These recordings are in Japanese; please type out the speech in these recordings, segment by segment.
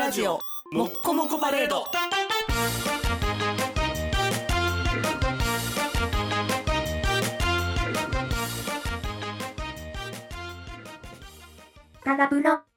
ラジオもっこもこパレード。 タラブロ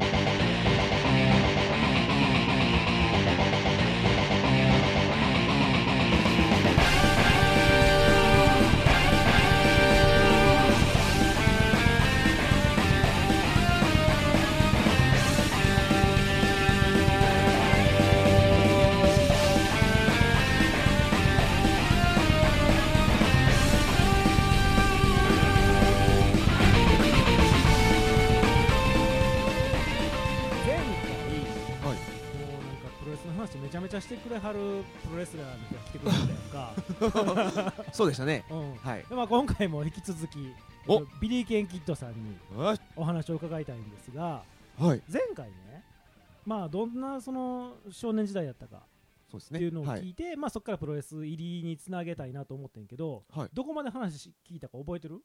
めちゃめちゃしてくれはるプロレスラーの人が来てくれたやんかそうでしたね、 はい。で、今回も引き続きビリー・ケン・キッドさんにお話を伺いたいんですが、前回ね、どんなその少年時代やったかっていうのを聞いて、そこからプロレス入りにつなげたいなと思ってんけど、どこまで話聞いたか覚えてる？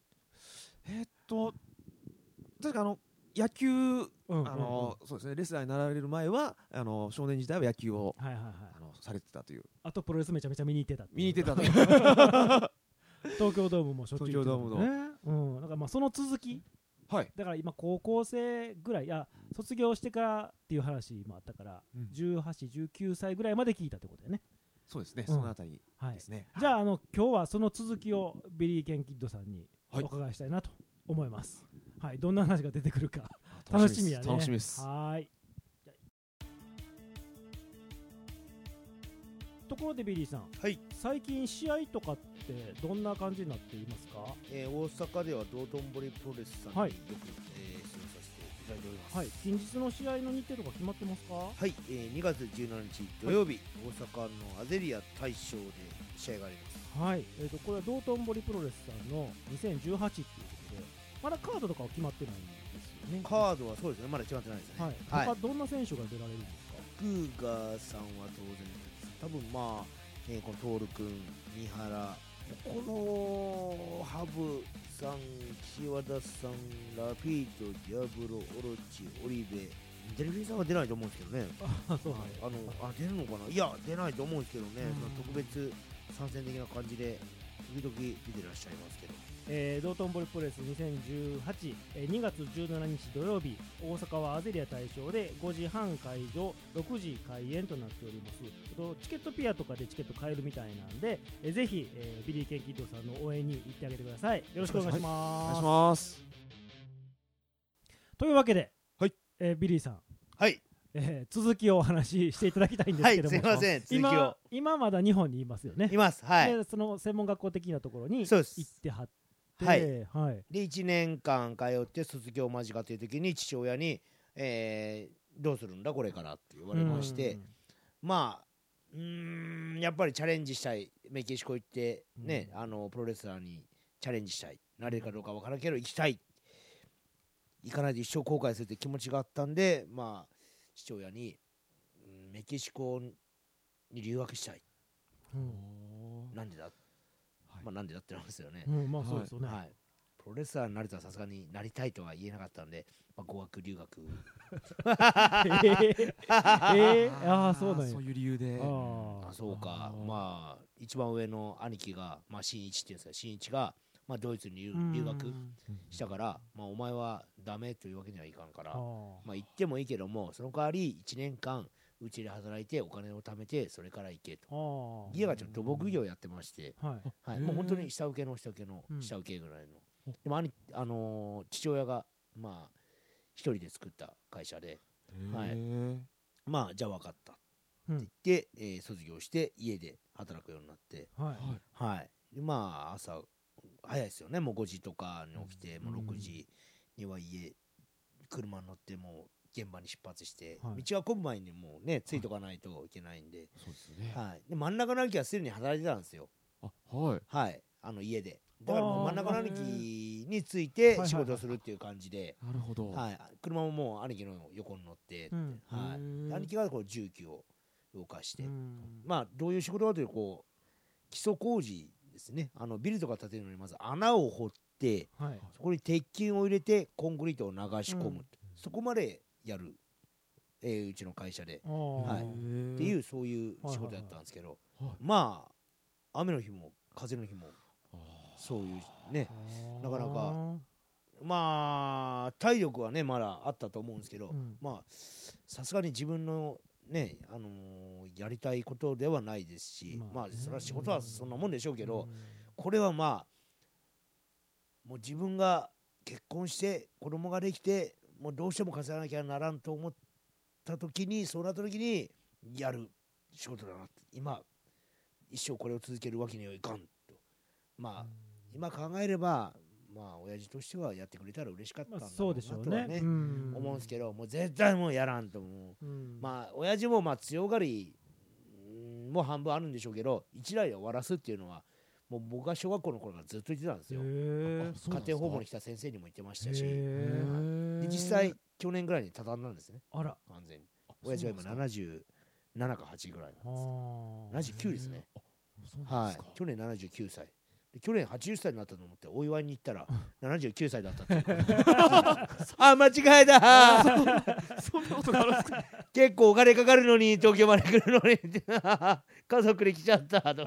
確か野球、そうですね、レスラーになられる前は少年時代は野球をされてたという。 あとプロレスめちゃめちゃ見に行ってた。 見に行ってたと東京ドームもしょっちゅう行ってたね。だからその続き、だから今高校生ぐらい、卒業してからっていう話もあったから、18、19歳ぐらいまで聞いたってことだよね。 そうですね、そのあたりですね。 じゃあ今日はその続きをビリー・ケン・キッドさんにお伺いしたいなと思います。はい、どんな話が出てくるか楽しみやね。 楽しみです。 はい。ところでビリーさん、最近試合とかってどんな感じになっていますか？ 大阪では道頓堀プロレスさんによく、出演させていただいております。 近日の試合の日程とか決まってますか？ はい、2月17日土曜日、大阪のアゼリア大賞で試合があります。 これは道頓堀プロレスさんの2018っていうことで、まだカードとかは決まってないんですよね。 カードはそうですね、まだ決まってないですね。 他どんな選手が出られるんですか？ クーガーさんは当然です。多分このトール君、三原、このハブさん、岸和田さん、ラピート、ディアブロ、オロチ、オリベ、デルフィンさんは出ないと思うんですけどね。出るのかな？いや、出ないと思うんですけどね。特別参戦的な感じで時々出てらっしゃいますけど。 道頓堀プロレス2018、2月17日土曜日、大阪はアゼリア大賞で5時半会場、6時開演となっております。チケットピアとかでチケット買えるみたいなんで、ぜひ、ビリー・ケン・キッドさんの応援に行ってあげてください。よろしくお願いします。 お願いします。 というわけで、ビリーさん、続きをお話ししていただきたいんですけども、 すいません、続きを。 今まだ日本にいますよね。 います。 でその専門学校的なところに行ってはって、 で1年間通って卒業間近という時に父親に、どうするんだこれからって言われまして、やっぱりチャレンジしたい、メキシコ行ってね、プロレスラーにチャレンジしたい、なれるかどうか分からんけど行きたい、行かないと一生後悔するって気持ちがあったんで、父親に、メキシコに留学したい、なんでだ、なんでだってなんですよね。 そうですよね。 プロレスラーになれたらさすがになりたいとは言えなかったんで、語学留学。 そういう理由で。 そうか。一番上の兄貴が、新一っていうんですか、新一が、ドイツに留学したから、お前はダメというわけにはいかんから、行ってもいいけども、その代わり1年間うちで働いてお金を貯めてそれから行けと。家がちょっと土木業やってまして、もう本当に下請けの下請けの下請けぐらいの。でも父親が一人で作った会社で、じゃあ分かったって言って、卒業して家で働くようになって、朝早いですよね。もう5時とかに起きて、もう6時には車に乗ってもう現場に出発して、道が混む前にもうねついとかないといけないんで、で真ん中の兄貴はすでに働いてたんですよ。家で。だからもう真ん中の兄貴について仕事をするっていう感じで、車ももう兄貴の横に乗って、兄貴がこう重機を動かして、どういう仕事かというと基礎工事ですね。ビルとか建てるのにまず穴を掘って、そこに鉄筋を入れてコンクリートを流し込む、そこまでやるうちの会社で、はい、っていうそういう仕事だったんですけど、まあ雨の日も風の日もそういうね、なかなかまあ体力はねまだあったと思うんですけど、まあさすがに自分のねやりたいことではないですし、まあそれは仕事はそんなもんでしょうけど、これはまあもう自分が結婚して子供ができてもうどうしても稼がなきゃならんと思った時に、そうなった時にやる仕事だなって、今一生これを続けるわけにはいかんと、まあ今考えればまあ親父としてはやってくれたら嬉しかったんだろうなとはね思うんですけど、もう絶対もうやらんと思う。まあ親父もまあ強がりも半分あるんでしょうけど、一代で終わらすっていうのはもう僕が小学校の頃からずっと言ってたんですよ。家庭訪問に来た先生にも言ってましたし、で実際去年ぐらいに畳んだんですね。完全に親父は今77か8ぐらいなんです。79ですね。はい、去年79歳で、去年80歳になったと思ってお祝いに行ったら79歳だったってあ、間違えたそんなことがあるんですか。 結構お金かかるのに東京まで来るのに家族で来ちゃったと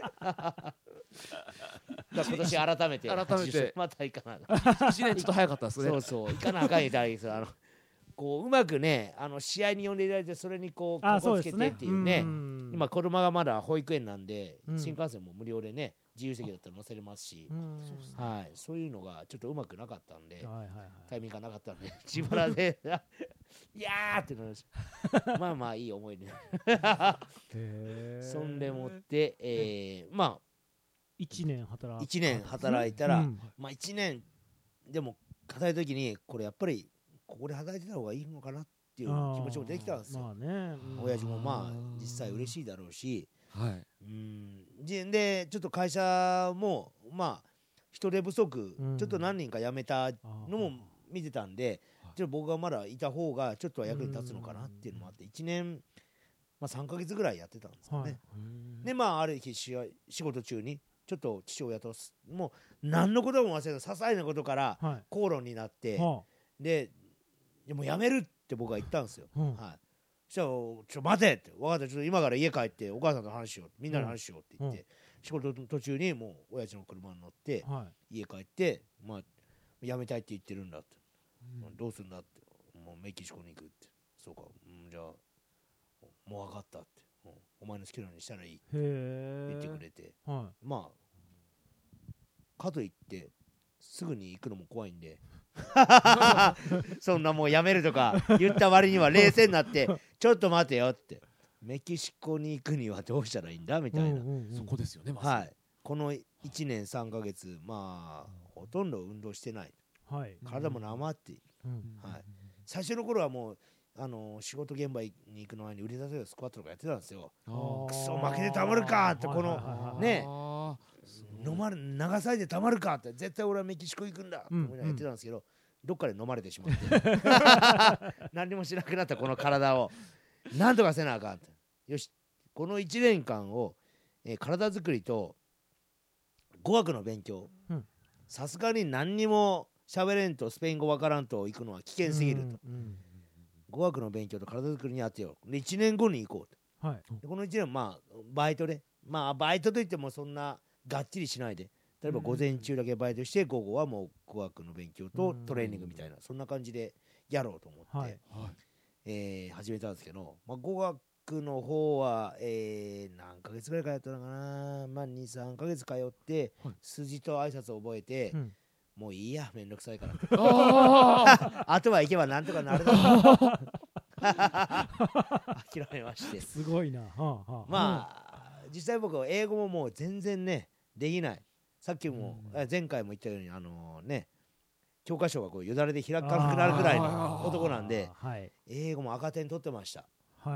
今年改めてまた行かな 1年ちょっと早かったですね。 そうそう行かなあかんみたいです。こううまくね試合に呼んでいただいて、それにこうかこつけてっていうね、今子供がまだ保育園なんで、新幹線も無料でね自由席だったら乗せれますし、はい、そういうのがちょっとうまくなかったんで、タイミングがなかったんで自腹でいやーってなりましたまあまあいい思い出そんでもってまあ 1年働いたら、まあ1年でも働いた時にこれやっぱりここで働いてた方がいいのかなっていう気持ちも出てきたんですよ。親父もまあ実際嬉しいだろうし、でちょっと会社もまあ人手不足、ちょっと何人か辞めたのも見てたんで、ちょっと僕がまだいた方がちょっとは役に立つのかなっていうのもあって、1年、まあ、3ヶ月ぐらいやってたんですよね。でまあある日仕事中にちょっと父親ともう何のことも忘れた些細なことから口論になって、でもうやめるって僕は言ったんですよ。そしたらちょっと待てって、分かった、ちょっと今から家帰ってお母さんと話しよう、みんなで話しようって言って、仕事の途中にもう親父の車に乗って、家帰ってまあやめたいって言ってるんだって、どうするんだって、もうメキシコに行くって、そうか、じゃあもう分かったって、お前の好きなようにしたらいいって言ってくれて、まあかといってすぐに行くのも怖いんでそんなもうやめるとか言った割には冷静になってちょっと待てよって、メキシコに行くにはどうしたらいいんだみたいな、 そこですよね。 はい、この1年3ヶ月まあほとんど運動してない、体もなまっている、最初の頃はもう仕事現場に行くの前に腕立てやスクワットとかやってたんですよ。クソ負けてたまるかってこのね流されてたまるかって、絶対俺はメキシコ行くんだって思いながらやってたんですけど、どっかで飲まれてしまって何にもしなくなったこの体をなんとかせなあかんって、よしこの1年間を、体作りと語学の勉強、さすがに何にも喋れんとスペイン語わからんと行くのは危険すぎると、語学の勉強と体作りに当てよう、で1年後に行こうと、でこの1年まあバイトで、まあバイトといってもそんながっちりしないで、例えば午前中だけバイトして午後はもう語学の勉強とトレーニングみたいな、そんな感じでやろうと思って、始めたんですけど、まあ、語学の方は、何ヶ月ぐらい通ったのかな、まあ、2、3ヶ月通って、数字と挨拶を覚えて、もういいやめんどくさいからあとは行けばなんとかなるだろう諦めまして、 すごいな。 まあ実際僕は英語ももう全然ねできない。さっきも、前回も言ったようにね教科書がこうよだれで開かなくなるぐらいの男なんで、英語も赤点取ってました。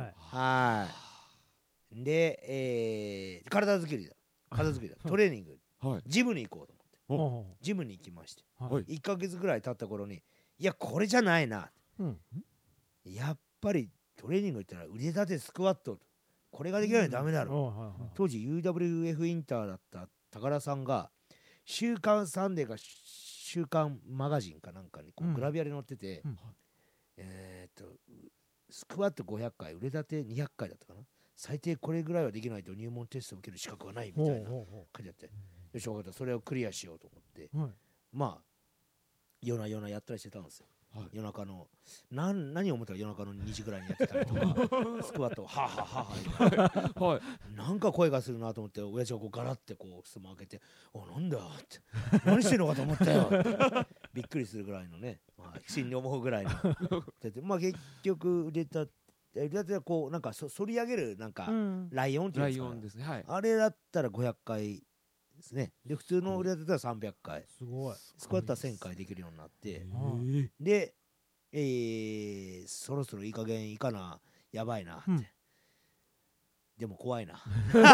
で、体作りだトレーニング、ジムに行こうと思って、ジムに行きまして、1ヶ月ぐらい経った頃にいやこれじゃないな、やっぱりトレーニング行ったら腕立てスクワットこれができないとダメだろう。当時 UWF インターだった高田さんが週刊サンデーか週刊マガジンかなんかにこうグラビアで載ってて、 スクワット500回腕立て200回だったかな、最低これぐらいはできないと入門テストを受ける資格はないみたいな書いてあって、よし分かった、それをクリアしようと思って、まあ夜な夜なやったりしてたんですよ。夜中の何を思ったら夜中の2時ぐらいにやってたりとかスクワットをははははなんか声がするなと思って、親父がこうガラッてこう襖開けて、なんだって何してんのかと思ったよびっくりするぐらいのね、不審に思うぐらいのまあ結局腕立てはこうなんか反り上げるなんかライオンっていうんですか、あれだったら500回ですね。で普通の腕立ては300回、 すごい。 スクワットは1000回できるようになって、で、そろそろいい加減いかな、やばいなって、でも怖いな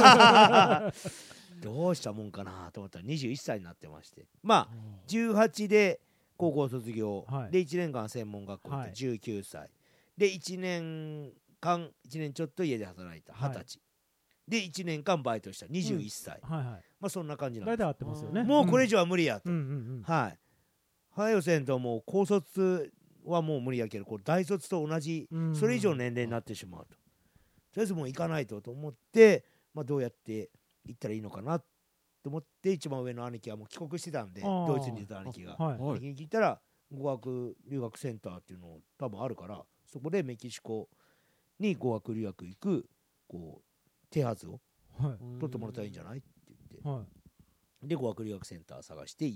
どうしたもんかなと思ったら21歳になってまして、まあ18で高校卒業、で1年間専門学校行って19歳、で1年ちょっと家で働いた20歳、で1年間バイトした21歳、まあそんな感じなんです。 大体合ってますよね。 もうこれ以上は無理やと、早よせんともう高卒はもう無理やけど、こう大卒と同じそれ以上の年齢になってしまうと、とりあえずもう行かないと思って、まあどうやって行ったらいいのかなと思って、一番上の兄貴はもう帰国してたんで、ドイツにいた兄貴が兄貴に聞いたら語学留学センターっていうの多分あるから、そこでメキシコに語学留学行くこう手はずを取ってもらったらいいんじゃないって言って、で語学留学センター探して行って、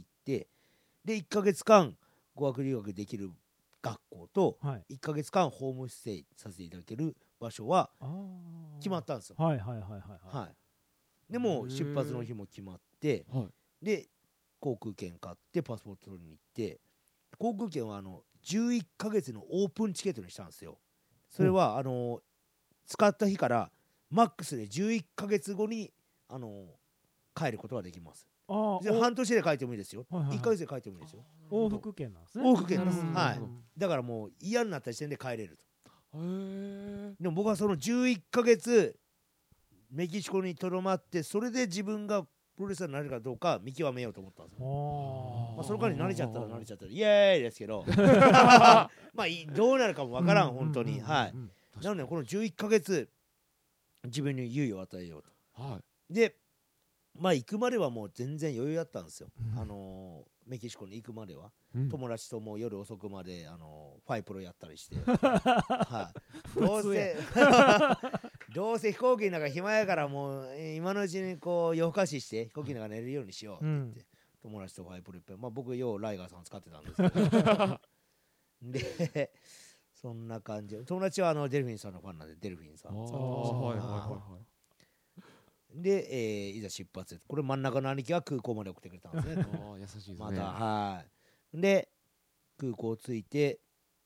で1ヶ月間語学留学できる学校と1ヶ月間ホームステイさせていただける場所は決まったんですよ。でもう出発の日も決まって、で航空券買ってパスポート取りに行って、航空券は11ヶ月のオープンチケットにしたんですよ。それは使った日からマックスで11ヶ月後に帰ることができます。半年で帰ってもいいですよ、1ヶ月で帰ってもいいですよ。 往復券なんですね。 往復券です、だからもう嫌になった時点で帰れると。でも僕はその11ヶ月メキシコにとどまって、それで自分がプロレスラーになれるかどうか見極めようと思ったんですよ。まあその間に慣れちゃったら慣れちゃったらイエーイですけどまあどうなるかもわからん本当に。なのでこの11ヶ月自分に猶予を与えようと。でまあ行くまではもう全然余裕だったんですよ。メキシコに行くまでは友達ともう夜遅くまでファイプロやったりしてどうせ飛行機の中暇やからもう今のうちにこう夜更かしして飛行機の中寝るようにしようって言って、友達とファイプロいっぱい、まあ僕ようライガーさん使ってたんですけどでそんな感じ。友達はデルフィンさんのファンなんで、デルフィンさんで、いざ出発。これ真ん中の兄貴が空港まで送ってくれたんですね優しいですね。 またで空港着いて、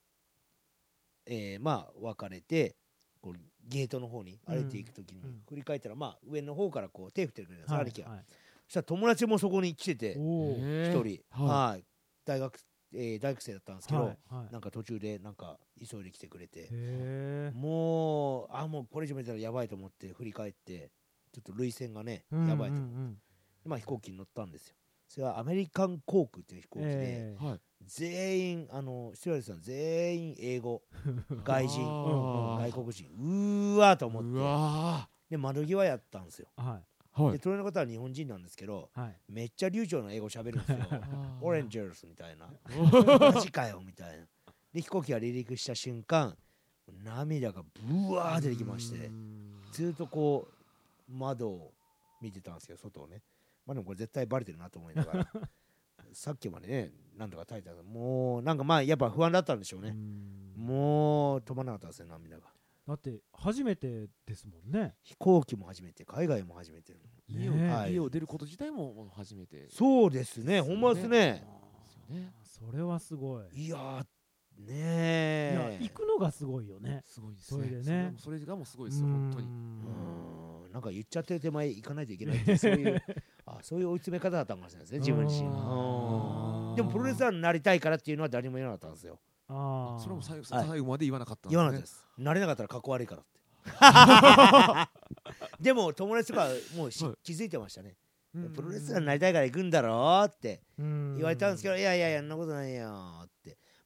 まあ別れてこうゲートの方に歩いていくときに振り返ったら、まあ上の方からこう手振ってくれるんです兄貴が。そしたら友達もそこに来てて一人、大学生だったんですけど、なんか途中でなんか急いで来てくれて、もうこれ以上見たらやばいと思って振り返って、ちょっと涙腺がねやばいと思って、まあ飛行機に乗ったんですよ。それはアメリカン航空っていう飛行機で、全員スチュワーデスさん全員英語外人外国人、うわーと思って、で窓際やったんですよ。で隣の方は日本人なんですけど、めっちゃ流暢な英語喋るんですよオレンジャースみたいなマジかよみたいな。で飛行機が離陸した瞬間涙がブワー出てきまして、ずっとこう窓を見てたんですよ、外をね。まあでもこれ絶対バレてるなと思いながらさっきまでねなんとか耐えたけど、もうなんかまあやっぱ不安だったんでしょうね。もう止まらなかったですね、涙が。 だって初めてですもんね。 飛行機も初めて、海外も初めて、 家を出ること自体も初めて。 そうですね、ほんまですね。 それはすごい。 いやね行くのがすごいよね。 すごいですね。 それでね、 それがもうすごいですよ本当に。 なんか言っちゃってる手前行かないといけないってそういうそういう追い詰め方だったかもしれないですね、自分自身。でもプロレスラーになりたいからっていうのは誰も言わなかったんですよ。 それも最後まで言わなかったんですね。 言わなかったです。なれなかったらかっこ悪いからってでも友達とかもう気づいてましたね。プロレスラーになりたいから行くんだろうって言われたんですけど、いやいやいやそんなことないよって。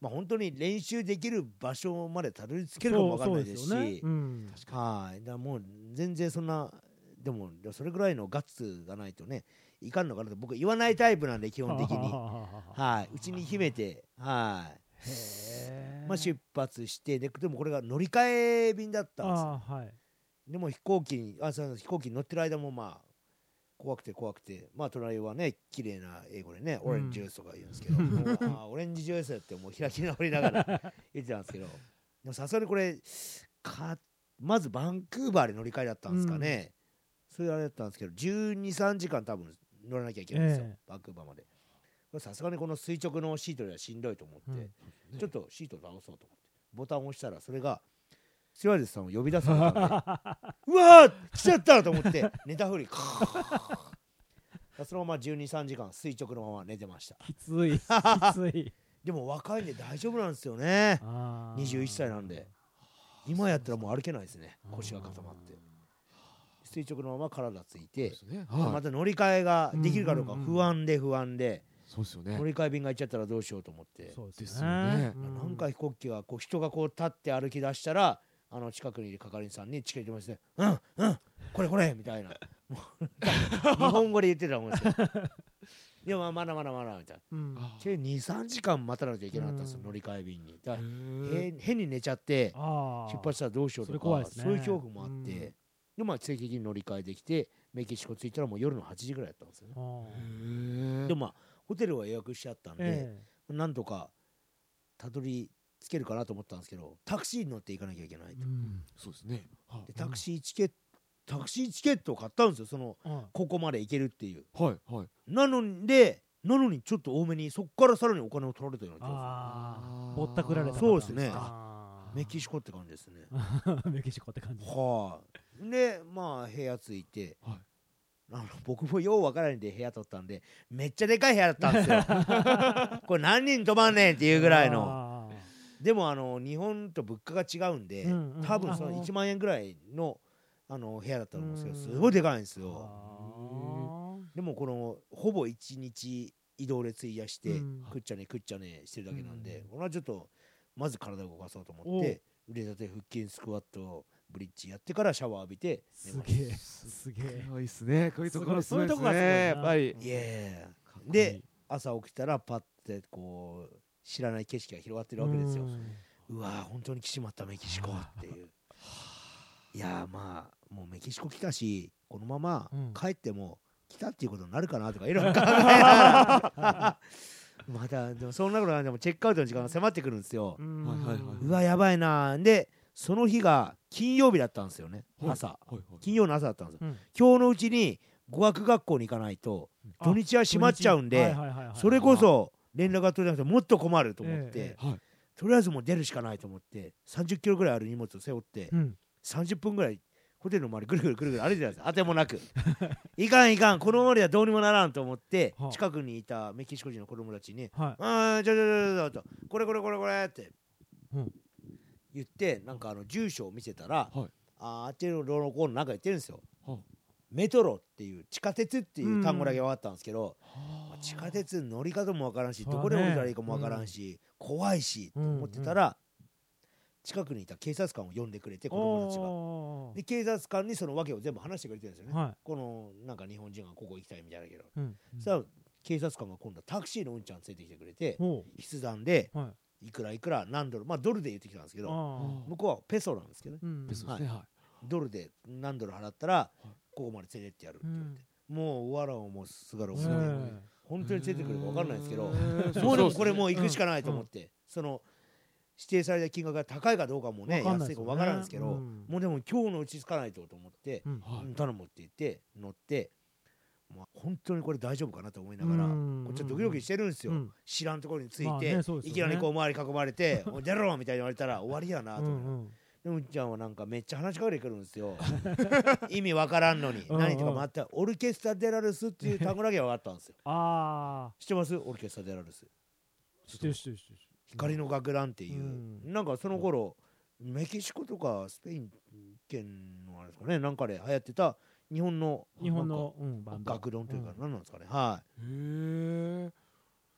まあ本当に練習できる場所までたどり着けるかもわかんないですし、はい、だからもう全然そんなでもそれぐらいのガッツがないとねいかんのかなと僕は言わないタイプなんで基本的にうちに秘めてまあ出発してでもこれが乗り換え便だったんですよ、でも飛行機に乗ってる間もまあ怖くてまあ隣はね綺麗な英語でねオレンジジュースとか言うんですけど、オレンジジュースってもう開き直りながら言ってたんですけど、でもさすがにこれまずバンクーバーで乗り換えだったんですかね、それあれだったんですけど12、3時間多分乗らなきゃいけないんですよ、バンクーバーまで。さすがにこの垂直のシートではしんどいと思って、ちょっとシートを倒そうと思ってボタンを押したらそれがスチュワーデスさんを呼び出されたんでうわー来ちゃったと思って寝たふりそのまま12、3時間垂直のまま寝てました。 きついでも若いんで大丈夫なんですよね。21歳なんで今やったらもう歩けないですね。腰が固まって垂直のまま体ついて、また乗り換えができるかどうか不安でそうですよね、乗り換え便が行っちゃったらどうしようと思って。そうですよね。なんか飛行機がこう人がこう立って歩き出したら近くにいる係員さんにチケットますね、これみたいな日本語で言ってたもんですよいやまだみたいな、2、3時間待たなきゃいけなかったんですよ、乗り換え便に。だ変に寝ちゃって出発したらどうしようとか、そういう恐怖もあって、でまあ奇跡的に乗り換えできてメキシコ着いたらもう夜の8時ぐらいだったんですよね。でもまあホテルは予約しちゃったんで、なんとかたどり着けるかなと思ったんですけど、タクシーに乗って行かなきゃいけないと。 そうですね。 でタクシーチケットを買ったんですよ、ここまで行けるっていう。なのにちょっと多めにそこからさらにお金を取られたような気がする。 ぼったくられた。 そうですね。メキシコって感じですね。 メキシコって感じ。 でまあ部屋着いて、僕もようわからないんで部屋取ったんでめっちゃでかい部屋だったんですよこれ何人泊まんねんっていうぐらいの。でも日本と物価が違うんで、多分その1万円ぐらいの部屋だったと思うんですけど、すごいでかいんですよ。でもこのほぼ1日移動で費やしてくっちゃねしてるだけなんで、これはちょっとまず体を動かそうと思って腕立て腹筋スクワットブリッジやってからシャワー浴びて寝ました。 すげえいいっすね。こういうところすごいですね、やっぱり。 で朝起きたらパッてこう知らない景色が広がってるわけですよ。うわー本当に来ちまったメキシコっていういやまあもうメキシコ来たしこのまま帰っても来たっていうことになるかなとかいろいろ考えながらまたでもそんなことないでもチェックアウトの時間が迫ってくるんですよ。うわやばいな。でその日が金曜日だったんですよね。金曜の朝だったんですよ。今日のうちに語学学校に行かないと土日は閉まっちゃうんで、それこそ連絡が取れなくてもっと困ると思って、とりあえずもう出るしかないと思って30キロぐらいある荷物を背負って30分ぐらいホテルの周りぐるぐる歩いてたんです。当てもなくいかんこのままではどうにもならんと思って近くにいたメキシコ人の子供たちに「これって言ってなんか住所を見せたら、あっちのローコーの中言ってるんですよ。メトロっていう地下鉄っていう単語だけ分かったんですけど、地下鉄乗り方も分からんしどこで降りたらいいかも分からんし、怖いしと思ってたら、近くにいた警察官を呼んでくれて子供たちが。で警察官にその訳を全部話してくれてるんですよね。このなんか日本人がここ行きたいみたいだけど、そしたら警察官が今度はタクシーのうんちゃん連れてきてくれて筆談でいくら何ドル、まあドルで言ってきたんですけど、向こうはペソなんですけどね、ドルで何ドル払ったらここまで連れてってやるって言われて、もうわらをもすがる思い本当に連れてくるか分かんないですけど、もうでもこれもう行くしかないと思って、その指定された金額が高いかどうかもね安いか分からないんですけど、もうでも今日のうち着かないと思って頼むって言って乗って、本当にこれ大丈夫かなと思いながらこっちはドキドキしてるんですよ。知らんところに着いていきなりこう周り囲まれて「出ろ!」みたいに言われたら終わりやなと思って。でもうんちゃんはなんかめっちゃ話しかけてくるんですよ意味わからんのに何とか待って、オルケスタ・デラルスっていう単語だけは分かったんですよ。知ってます？オルケスタ・デラルス知ってる光の楽団っていう、なんかその頃メキシコとかスペイン圏のあれですかね、なんかで流行ってた日本の楽団というか何なんですかね。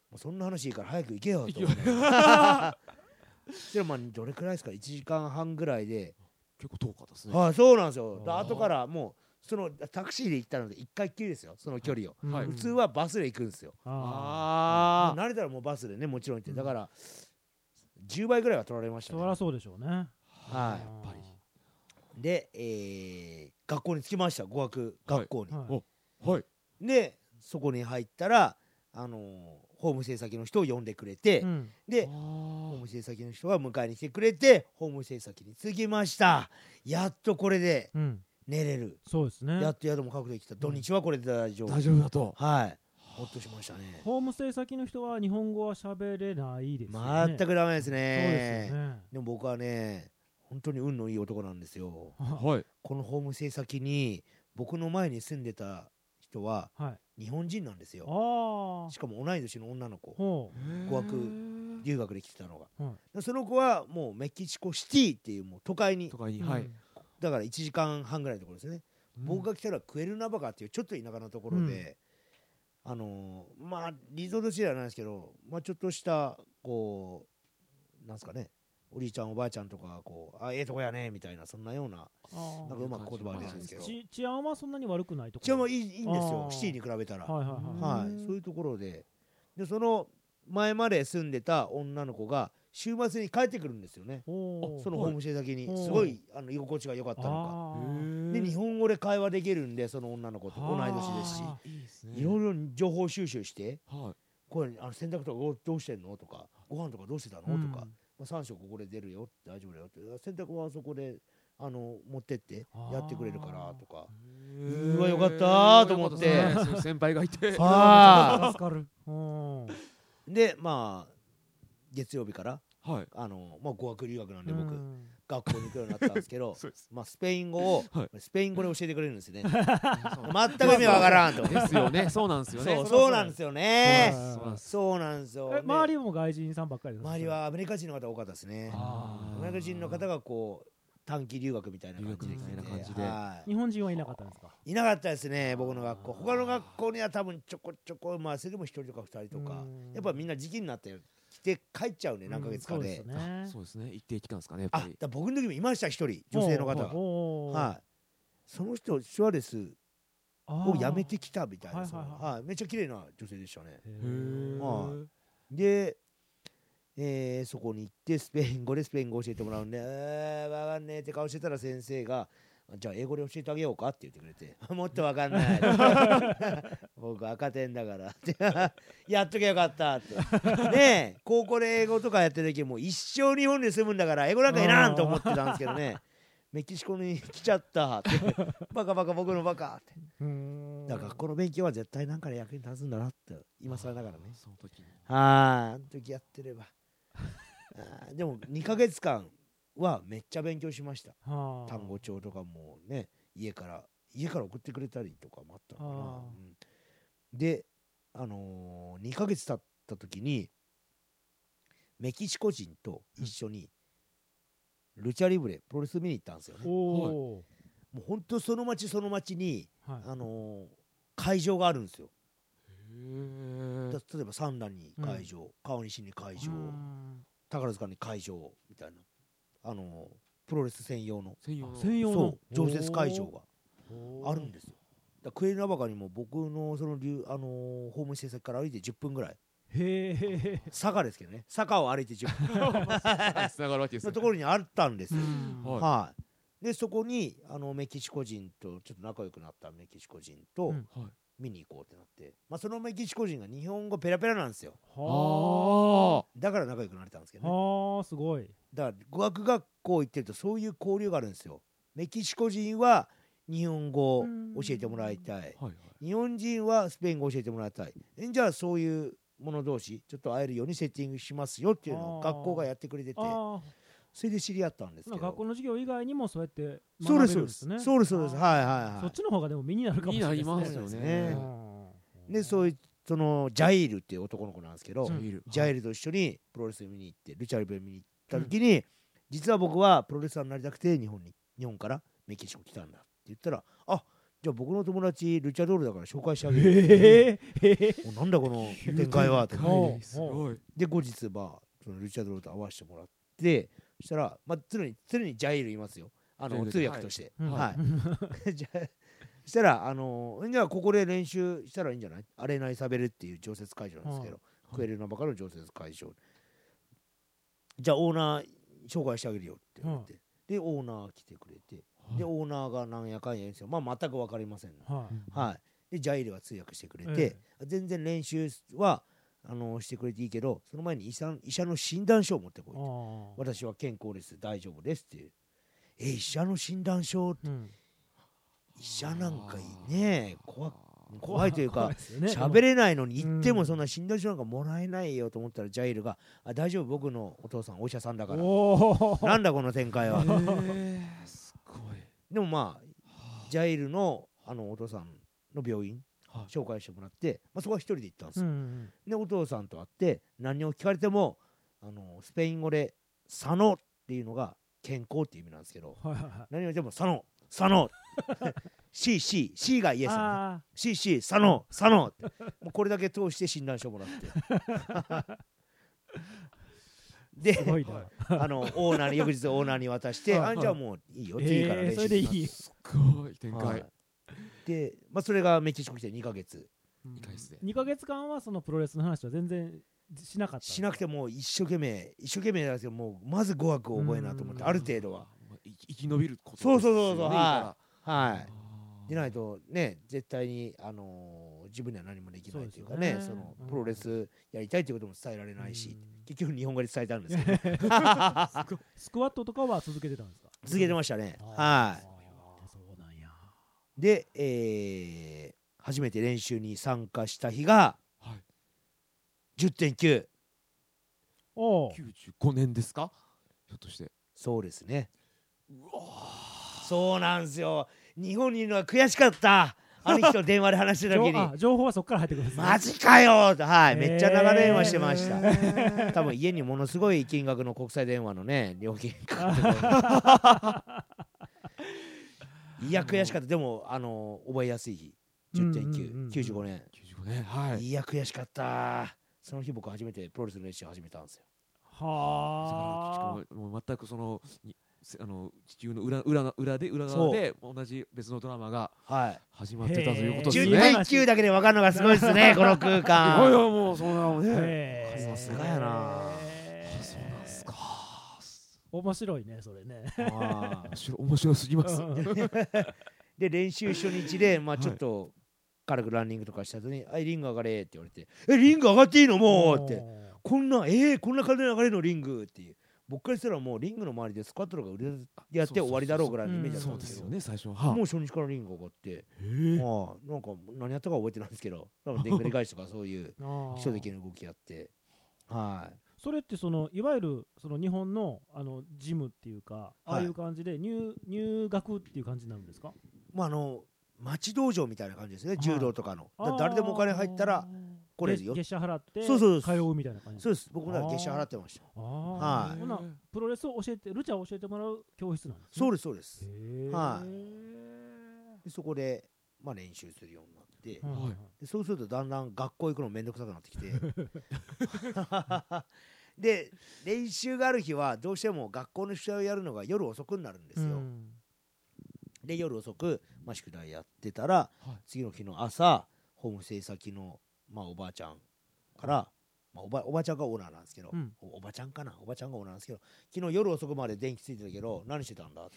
そんな話いいから早く行けよとそしたらまあどれくらいですか、1時間半ぐらいで結構遠かったですね。 はい、そうなんですよ。後からもうそのタクシーで行ったので1回きりですよ、その距離を。普通はバスで行くんですよ。慣れたらもうバスでね、もちろん行って、だから10倍ぐらいは取られましたね。 そりゃそうでしょうね。 はい、やっぱり。で、学校に着きました、語学学校に。 はい。 でそこに入ったらホームステイ先の人を呼んでくれて、でホームステイ先の人が迎えに来てくれて、ホームステイ先に着きました。やっとこれで寝れる。 そうですね。 やっと宿も確定きた。土日はこれで大丈夫。 大丈夫だと。 はい。ほっとしましたね。 ホームステイ先の人は日本語は喋れないですよね。 全くダメですね。 そうですよね。 でも僕はね、本当に運のいい男なんですよ。 はい。 このホームステイ先に僕の前に住んでた人は日本人なんですよ。しかも同い年の女の子、語学留学で来てたのが、その子はもうメキシコシティっていうもう都会に、だから1時間半ぐらいのところですね。僕が来たらクエルナバカっていうちょっと田舎のところで、まあリゾート地ではないですけど、まあちょっとしたこうなんすかね、おじいちゃんおばあちゃんとかこうええとこやねみたいな、そんなようななんかうまく言葉が出るんですけど、 治安はそんなに悪くないところ。 治安はいいんですよ、シティに比べたら。そういうところで、その前まで住んでた女の子が週末に帰ってくるんですよね。そのホームステイ先にすごい居心地が良かったのかで、日本語で会話できるんで、その女の子と同い年ですし、いろいろ情報収集して、これ洗濯とかどうしてんのとか、ご飯とかどうしてたのとか、3食ここで出るよ、大丈夫だよって、洗濯はそこで持ってってやってくれるからとか、うわよかったと思って、 先輩がいて、 助かる。 でまあ月曜日からまあ語学留学なんで僕学校に行くようになったんですけど、まあスペイン語をスペイン語で教えてくれるんですね。全く意味わからんと。 ですよね。そうなんですよね。 そうなんですよね。そうなんですよ。 周りも外人さんばっかりですか。 周りはアメリカ人の方多かったですね。アメリカ人の方がこう短期留学みたいな感じで来て、 日本人はいなかったんですか。 いなかったですね、僕の学校。他の学校には多分ちょこちょこ、まあそれでも1人とか2人とか、やっぱみんな時期になって来て帰っちゃうね、何ヶ月かで。 そうですね、一定期間ですかね、やっぱり。 僕の時もいました、1人女性の方が。その人シュワレスを辞めてきたみたいな、めっちゃ綺麗な女性でしたね。でそこに行ってスペイン語でスペイン語教えてもらうんで、わかんねえって顔してたら、先生がじゃあ英語で教えてあげようかって言ってくれてもっとわかんない僕赤点だからってやっときゃよかったってねえ、高校で英語とかやってる時もう一生日本に住むんだから英語なんかいらんと思ってたんですけどねメキシコに来ちゃったってバカバカ僕のバカってだから学校の勉強は絶対なんかで役に立つんだなって今更ながらね、その時あの時やってればでも2ヶ月間はめっちゃ勉強しました。単語帳とかもね、家から送ってくれたりとかもあったのかな。で、2ヶ月経った時にメキシコ人と一緒にルチャリブレプロレス見に行ったんですよね。もう本当その町その町に、会場があるんですよ。例えば三段に会場、川西に会場、宝塚に会場みたいな。プロレス専用のそう常設会場があるんですよ。だクエルナバカにも僕のそのホームステイ先から歩いて10分ぐらい、坂ですけどね、坂を歩いて10分つながるわけですのところにあったんですよ。でそこにメキシコ人とちょっと仲良くなったメキシコ人と見に行こうってなって、そのメキシコ人が日本語ペラペラなんですよ。だから仲良くなれたんですけどね。 すごい。 だから語学学校行ってるとそういう交流があるんですよ。メキシコ人は日本語を教えてもらいたい、日本人はスペイン語を教えてもらいたい。じゃあそういう者同士ちょっと会えるようにセッティングしますよっていうのを学校がやってくれてて、それで知り合ったんですけど、 学校の授業以外にもそうやって学べるんですね。 そうですそうです、そっちの方がでも身になるかもしれないですね。 でそういうそのジャイルっていう男の子なんですけど、ジャイルと一緒にプロレス見に行ってルチャリブレ見に行った時に、実は僕はプロレスラーになりたくて日本からメキシコ来たんだって言ったら、 じゃあ僕の友達ルチャドールだから紹介してあげる、なんだこの展開はと思って、で後日そのルチャドールと会わせてもらって、そしたら、常にジャイルいますよ、通訳として、そしたらじゃあここで練習したらいいんじゃない、アレーナイサベルっていう常設会場なんですけど、クエルナバカの常設会場、じゃあオーナー紹介してあげるよって言って、でオーナー来てくれて、でオーナーがなんやかんや言うんですよ、全く分かりません、でジャイルが通訳してくれて、全然練習はしてくれていいけど、その前に医者の診断書を持ってこいと、私は健康です、大丈夫ですっていう、医者の診断書って、医者なんかね怖いというか喋れないのに行ってもそんな診断書なんかもらえないよと思ったら、ジャイルが大丈夫、僕のお父さんお医者さんだから、なんだこの展開は、 すごい。 でもジャイルのお父さんの病院紹介してもらって、そこは一人で行ったんですよ、でお父さんと会って何を聞かれてもスペイン語でサノっていうのが健康っていう意味なんですけど、何を言ってもサノC がイエスなんです、C サノってもうこれだけ通して診断書もらってでオーナーに翌日オーナーに渡して、じゃあもういいよ、次から練習それでいい、 すごい展開で、それがメキシコ来て2ヶ月 2ヶ月間はそのプロレスの話は全然しなかった、 しなくても一生懸命なんですけど、もうまず語学を覚えなと思って、ある程度は生き延びることそうでないとね、絶対に自分には何もできないというかね、そのプロレスやりたいということも伝えられないし、結局日本語で伝えたんですけどスクワットとかは続けてたんですか？ 続けてましたね。 そうなんや。 で、初めて練習に参加した日が 10.9。 95年ですか？ひょっとして。 そうですね。そうなんですよ。日本にいるのは悔しかった。兄貴と電話で話してた時に情報はそこから入ってくるんですね。 マジかよと、めっちゃ長電話してました。多分家にものすごい金額の国際電話のね料金かかっていや悔しかった。でも覚えやすい日 10.9、95年、いや悔しかった。その日僕初めてプロレスの練習を始めたんですよ。 もう全くその地球の裏側で同じ別のドラマが始まってたということですね。 10.9 だけで分かるのがすごいですねこの空間。 いやもうそんなのね、 さすがやな。 そうなんですか。 面白いねそれね。 面白すぎます。 で練習初日でちょっと軽くランニングとかした後に「リング上がれ」って言われて「リング上がっていいのもう」って、こんな軽で上がれのリングっていう。僕からしたらもうリングの周りでスクワットとか腕でやって終わりだろうぐらいのイメージだったんですけど、もう初日からリング上がって、なんか何やったか覚えてないんですけど、多分でんぐり返しとかそういう基礎的な動きやって、 それっていわゆる日本のジムっていうか、ああいう感じで入学っていう感じになるんですか？ 町道場みたいな感じですね、柔道とかの。誰でもお金入ったらこれですよ。 月謝払って通うみたいな感じ。 そうです。僕ら月謝払ってました。 プロレスをルチャを教えてもらう教室なんですね。 そうです。そこで練習するようになって、そうするとだんだん学校行くのめんどくさくなってきてで練習がある日はどうしても学校の試合をやるのが夜遅くになるんですよ。で夜遅く宿題やってたら、次の日の朝ホームステイ先のおばあちゃんから、おばちゃんがオーナーなんですけど、おばちゃんがオーナーなんですけど、昨日夜遅くまで電気ついてたけど何してたんだって、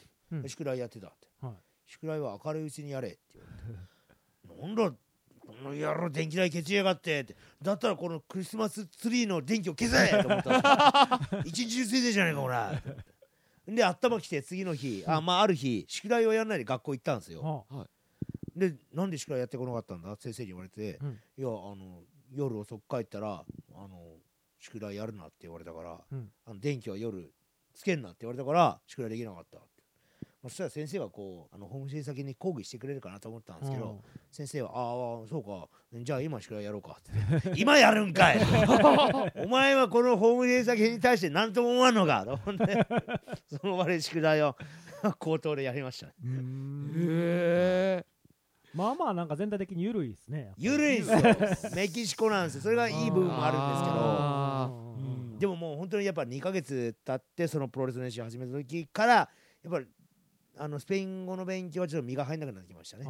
宿題やってたって、宿題は明るいうちにやれって言われて、なんだこの野郎電気代消しやがってって、だったらこのクリスマスツリーの電気を消せと思ったんですよ。一日中ついてるじゃないかこれで頭きて次の日、ある日宿題をやらないで学校行ったんですよ。でなんで宿題やってこなかったんだ先生に言われて、いや夜遅く帰ったら宿題やるなって言われたから、電気は夜つけんなって言われたから宿題できなかったって。そしたら先生がホームステイ先に講義してくれるかなと思ったんですけど、先生はそうかじゃあ今宿題やろうかって今やるんかいお前はこのホームステイ先に対して何とも思わんのかと思ってその場で宿題を口頭でやりましたね。 まあまあなんか全体的に緩いですね。 緩いんですよメキシコなんですよ。それがいい部分もあるんですけど、でももう本当にやっぱ2ヶ月経ってそのプロレスの練習を始めた時からやっぱりスペイン語の勉強はちょっと身が入んなくなってきましたね。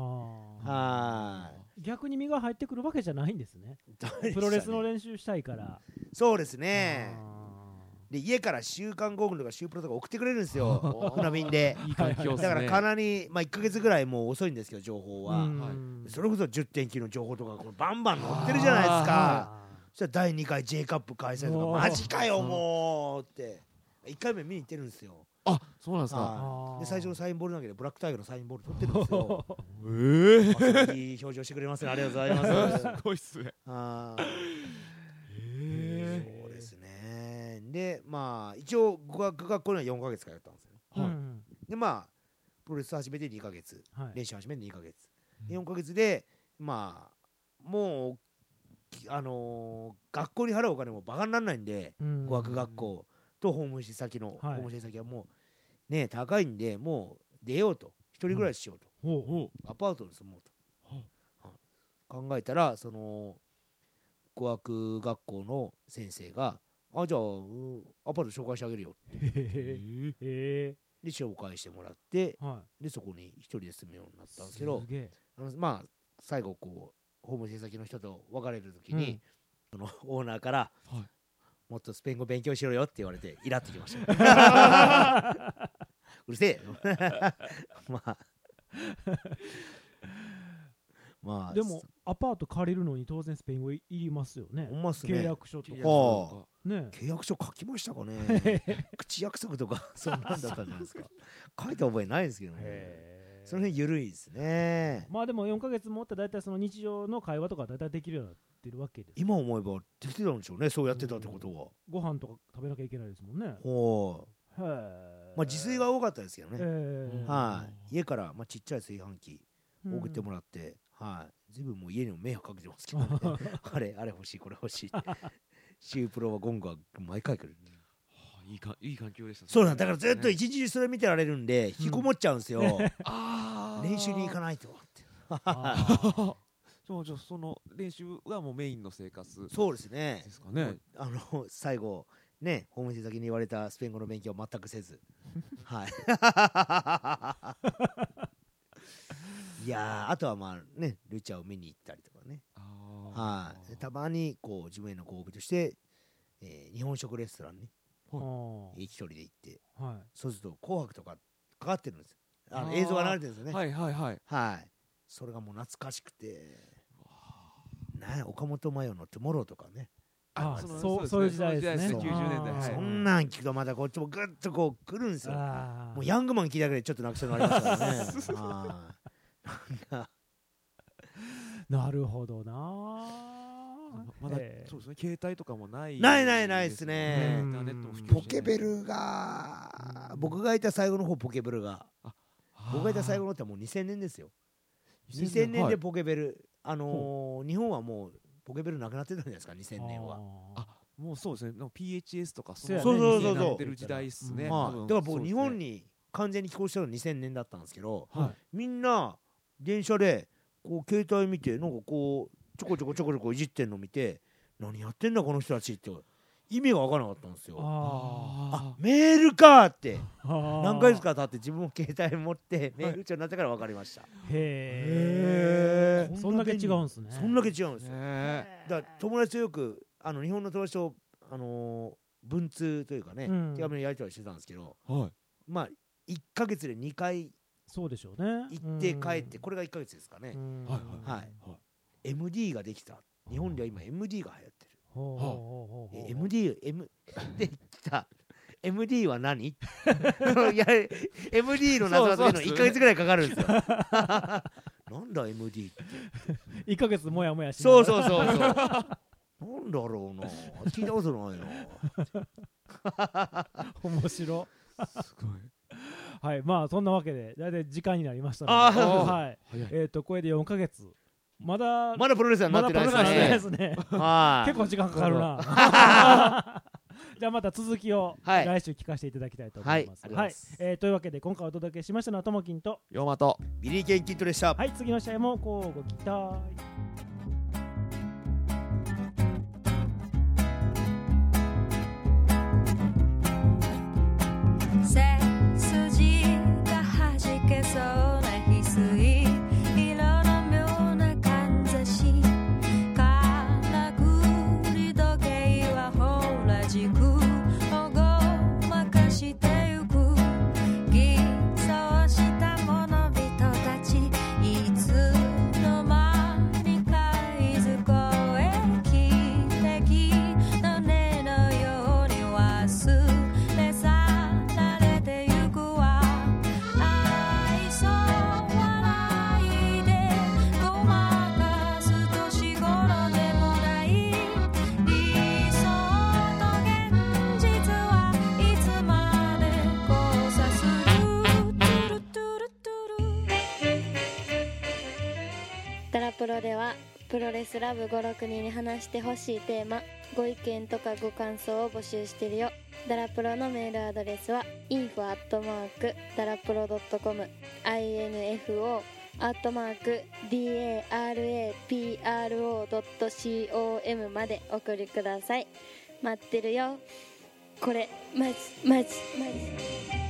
逆に身が入ってくるわけじゃないんですね。プロレスの練習したいから。 そうですね。で家から週刊ゴーグルとか週プロとか送ってくれるんですよ船便で。 いい環境ですね。 だからかなり1ヶ月ぐらいもう遅いんですけど情報は。それこそ 10.9 の情報とかバンバン載ってるじゃないですか。そしたら第2回 J カップ開催とかマジかよもうって1回目見に行ってるんですよ。 あ、そうなんですか。 で最初のサインボール投げでブラックタイガーのサインボール取ってるんですよ。いい表情してくれますね。ありがとうございます。 すごいっすね。 そうですね。でまあ一応語学学校には4ヶ月通ったんですよ。でまあプロレス始めて2ヶ月、練習始めて2ヶ月、4ヶ月でまあもう学校に払うお金もバカにならないんで、語学学校とホーム先のホーム先はもうね高いんで、もう出ようと、一人暮らししようと、アパートに住もうと考えたら、その語学学校の先生がじゃあアパート紹介してあげるよってで紹介してもらって、でそこに一人で住むようになったんですけど、まあ最後こうホーム先の人と別れる時に、そのオーナーから、もっとスペイン語勉強しろよって言われてイラってきましたうるせえまあでもアパート借りるのに当然スペイン語いりますよね。契約書とか契約書書きましたかね口約束とかそんなんだったんじゃないですか書いた覚えないですけどね。その辺緩いですね。 まあでも4ヶ月もって大体その日常の会話とか大体できるようになってるわけです。 今思えばできてたんでしょうね、そうやってたってことは。 ご飯とか食べなきゃいけないですもんね。 まあ自炊が多かったですけどね。家からちっちゃい炊飯器送ってもらって、随分もう家にも迷惑かけてますけどねあれ欲しいこれ欲しいシュープロはゴングは毎回来る。 いい環境でしたね。 そうなんだからずっと一日中それ見てられるんで引きこもっちゃうんですよ練習に行かないとってじゃあその練習がもうメインの生活。 そうですね。 ですかね。 最後ねホーム先に言われたスペイン語の勉強を全くせずいやあとはまあねルチャを見に行ったりとかね。たまにこう自分へのご褒美として日本食レストランに一人で行って、そうすると紅白とかかかってるんですよ。映像が流れてるんですよね。それがもう懐かしくて、岡本真代の「トゥモロー」とかね。 そういう時代ですね。 90年代。 そんなん聞くとまたこっちもグッとこう来るんですよ。もうヤングマン聞いたぐらいちょっと泣きそうになりましたからね。 なるほどな。 まだそうですね、携帯とかもないですね。ポケベルが僕がいた最後の方、ポケベルが僕がいた最後のってもう2000年ですよ。2000年でポケベル、日本はもうポケベルなくなってたんじゃないですか、2000年は。 もうそうですね、PHS とかそうなってる時代ですね。だから僕日本に完全に寄港したの2000年だったんですけど、みんな電車でこう携帯見てなんかこうちょこちょこいじってんの見て、何やってんだこの人たちって意味が分からなかったんですよ。メールかって何ヶ月か経って自分も携帯持ってメール帳になってから分かりました。 へえ、そんだけ違うんですね。 そんだけ違うんですよ。だから友達とよく日本の友達と文通というかね、手紙のやり取りしてたんですけど、まあ1ヶ月で2回そうでしょうね。 行って帰って、これが1ヶ月ですかね。MD ができた。日本では今 MD が流行ってる。できた MD は何いや MD の謎が解くの1ヶ月ぐらいかかるんですよなんだ MD って 1ヶ月もやもやしそうなんだろうな、聞いたことないな面白すごい。 はい、まあそんなわけでだいたい時間になりましたので、はい、これで4ヶ月まだプロレスになってないですね。 結構時間かかるなじゃあまた続きを来週聞かせていただきたいと思います。はい、というわけで今回お届けしましたのはともきんとようまとビリーケンキッドでした。 はい、次の試合もこうご期待。 背筋がはじけそうな翡翠色の妙なかんざしからくり時計はほら軸をごまかしてゆく偽装した者々たちいつの間にかいずこへ汽笛の音のように忘れ去られてゆくわ愛想笑いでごまかす年頃でもない理想と現実はいつまで交差するトゥルトゥルトゥルダラプロではプロレスラブ5、6人に話してほしいテーマご意見とかご感想を募集してるよ。ダラプロのメールアドレスは info@darapro.com info@darapro.com までお送りください。待ってるよ。これマジマジマジ